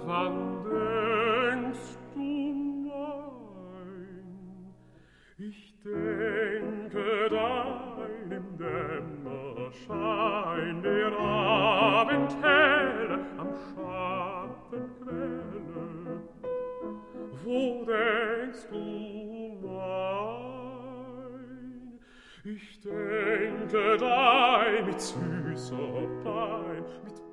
Wann denkst du mein? Ich denke dein im Dämmerschein der Abendhelle am Schattenquelle. Wo denkst du mein? Ich denke dein mit süßer Pein, mit